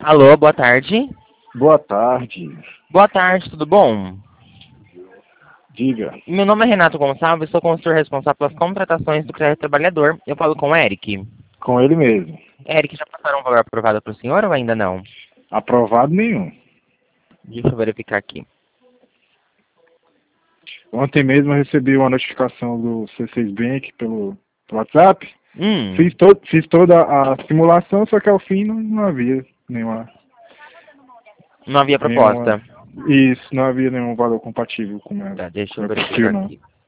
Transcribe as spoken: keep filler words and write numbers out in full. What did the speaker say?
Alô, boa tarde. Boa tarde. Boa tarde, tudo bom? Diga. Meu nome é Renato Gonçalves, sou consultor responsável pelas contratações do Crédito Trabalhador. Eu falo com o Eric. Com ele mesmo. Eric, já passaram um valor aprovado para o senhor ou ainda não? Aprovado nenhum. Deixa eu verificar aqui. Ontem mesmo eu recebi uma notificação do C seis Bank pelo, pelo WhatsApp. Hum, Fiz, to fiz toda a simulação, só que ao fim não, não havia nenhuma, não havia nenhuma... proposta. Isso, não havia nenhum valor compatível com ela. Tá, deixa Com eu meu perfil, verificar não. aqui.